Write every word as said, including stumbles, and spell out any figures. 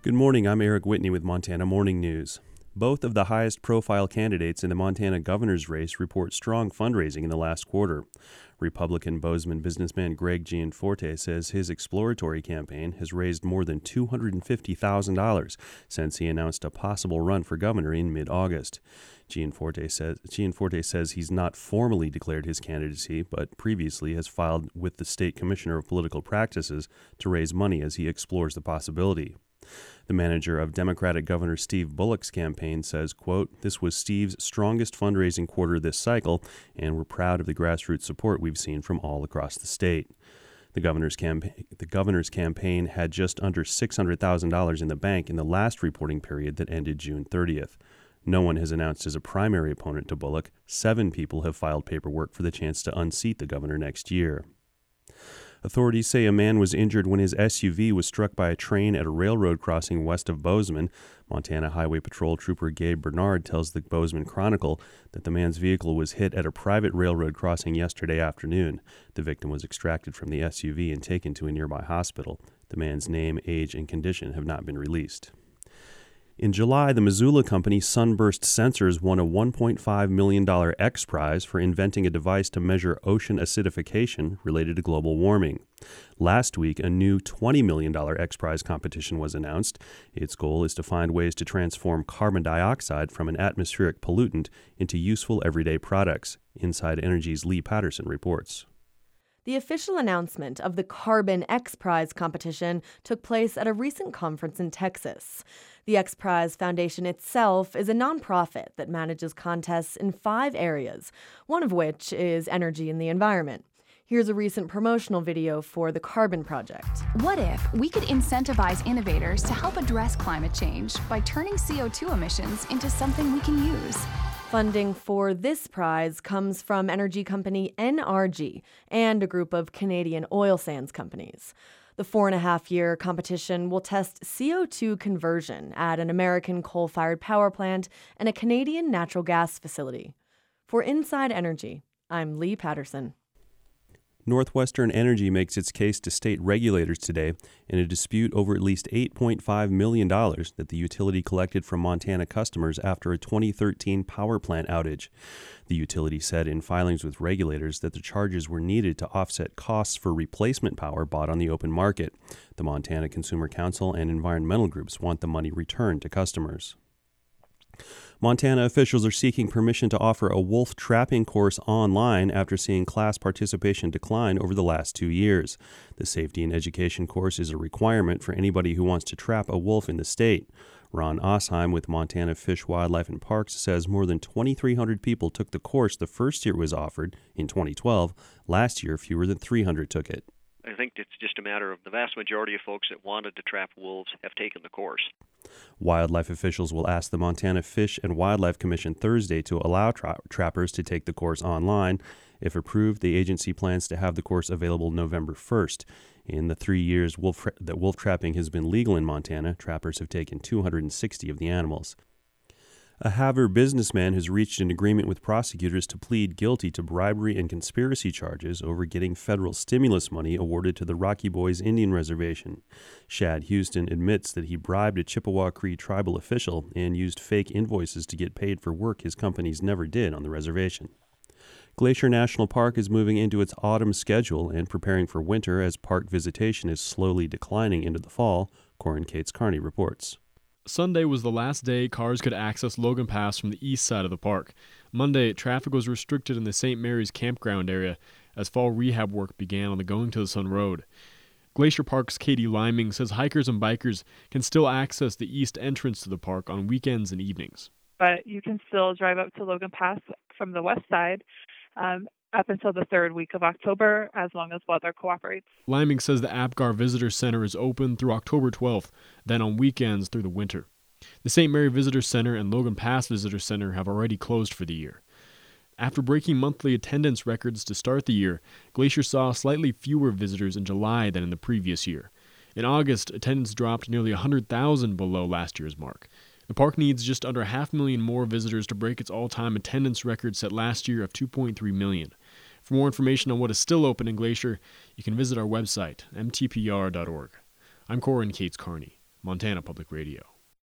Good morning, I'm Eric Whitney with Montana Morning News. Both of the highest profile candidates in the Montana governor's race report strong fundraising in the last quarter. Republican Bozeman businessman Greg Gianforte says his exploratory campaign has raised more than two hundred fifty thousand dollars since he announced a possible run for governor in mid-August. Gianforte says, Gianforte says he's not formally declared his candidacy, but previously has filed with the State Commissioner of Political Practices to raise money as he explores the possibility. The manager of Democratic Governor Steve Bullock's campaign says, quote, "This was Steve's strongest fundraising quarter this cycle, and we're proud of the grassroots support we've seen from all across the state." The governor's campaign, the governor's campaign had just under six hundred thousand dollars in the bank in the last reporting period that ended June thirtieth. No one has announced as a primary opponent to Bullock. Seven people have filed paperwork for the chance to unseat the governor next year. Authorities say a man was injured when his S U V was struck by a train at a railroad crossing west of Bozeman. Montana Highway Patrol Trooper Gabe Bernard tells the Bozeman Chronicle that the man's vehicle was hit at a private railroad crossing yesterday afternoon. The victim was extracted from the S U V and taken to a nearby hospital. The man's name, age, and condition have not been released. In July, the Missoula company Sunburst Sensors won a one point five million dollars X Prize for inventing a device to measure ocean acidification related to global warming. Last week, a new twenty million dollars X Prize competition was announced. Its goal is to find ways to transform carbon dioxide from an atmospheric pollutant into useful everyday products. Inside Energy's Lee Patterson reports. The official announcement of the Carbon X Prize competition took place at a recent conference in Texas. The X Prize Foundation itself is a nonprofit that manages contests in five areas, one of which is energy and the environment. Here's a recent promotional video for the Carbon Project. What if we could incentivize innovators to help address climate change by turning C O two emissions into something we can use? Funding for this prize comes from energy company N R G and a group of Canadian oil sands companies. The four-and-a-half-year competition will test C O two conversion at an American coal-fired power plant and a Canadian natural gas facility. For Inside Energy, I'm Lee Patterson. Northwestern Energy makes its case to state regulators today in a dispute over at least eight point five million dollars that the utility collected from Montana customers after a twenty thirteen power plant outage. The utility said in filings with regulators that the charges were needed to offset costs for replacement power bought on the open market. The Montana Consumer Council and environmental groups want the money returned to customers. Montana officials are seeking permission to offer a wolf trapping course online after seeing class participation decline over the last two years. The safety and education course is a requirement for anybody who wants to trap a wolf in the state. Ron Osheim with Montana Fish, Wildlife and Parks says more than twenty-three hundred people took the course the first year it was offered in twenty twelve. Last year, fewer than three hundred took it. I think it's just a matter of the vast majority of folks that wanted to trap wolves have taken the course. Wildlife officials will ask the Montana Fish and Wildlife Commission Thursday to allow tra- trappers to take the course online. If approved, the agency plans to have the course available November first. In the three years wolf tra- that wolf trapping has been legal in Montana, trappers have taken two hundred sixty of the animals. A Havre businessman has reached an agreement with prosecutors to plead guilty to bribery and conspiracy charges over getting federal stimulus money awarded to the Rocky Boys Indian Reservation. Shad Houston admits that he bribed a Chippewa Cree tribal official and used fake invoices to get paid for work his companies never did on the reservation. Glacier National Park is moving into its autumn schedule and preparing for winter as park visitation is slowly declining into the fall, Corin Cates Carney reports. Sunday was the last day cars could access Logan Pass from the east side of the park. Monday, traffic was restricted in the Saint Mary's campground area as fall rehab work began on the Going to the Sun Road. Glacier Park's Katie Liming says hikers and bikers can still access the east entrance to the park on weekends and evenings. But you can still drive up to Logan Pass from the west side um, up until the third week of October, as long as weather cooperates. Liming says the Apgar Visitor Center is open through October twelfth, then on weekends through the winter. The Saint Mary Visitor Center and Logan Pass Visitor Center have already closed for the year. After breaking monthly attendance records to start the year, Glacier saw slightly fewer visitors in July than in the previous year. In August, attendance dropped nearly one hundred thousand below last year's mark. The park needs just under half a million more visitors to break its all-time attendance record set last year of two point three million. For more information on what is still open in Glacier, you can visit our website, m t p r dot org. I'm Corin Cates Carney. Montana Public Radio.